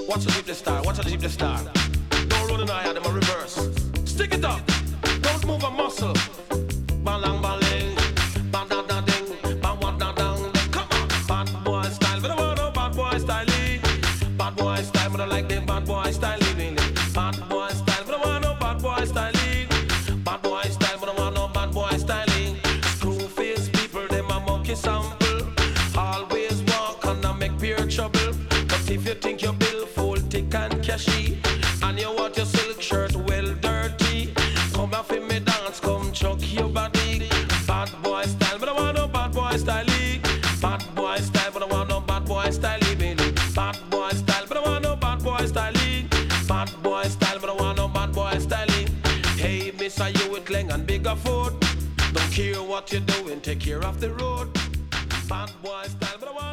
Watch the Jeep style, watch the Jeep style. Don't run an eye at them a reverse. Stick it up, don't move a muscle. Balang baling, bang dang dang ding, bang wang dang dang. Come on, bad boy style, but I want no bad boy style. Bad boy style, but I like them bad boy style. Bad boy style, but I want no bad boy style. Bad boy style, but I want no bad boy styling. Screw face people, them a monkey sample. Always walk and I make pure trouble. But if you think your bill full, thick and cashy, and you want your silk shirt well dirty, come off in me dance, come chuck your body. Bad boy style, but I want no bad boy styling. Bad boy style, but I want no bad boy styling. Bad boy style, but I want no bad boy styling. Bad boy style, but I want no bad boy styling. Hey, Mr. You with Leng and bigger foot. Don't care what you're doing, take care of the road. Bad boy style, but I want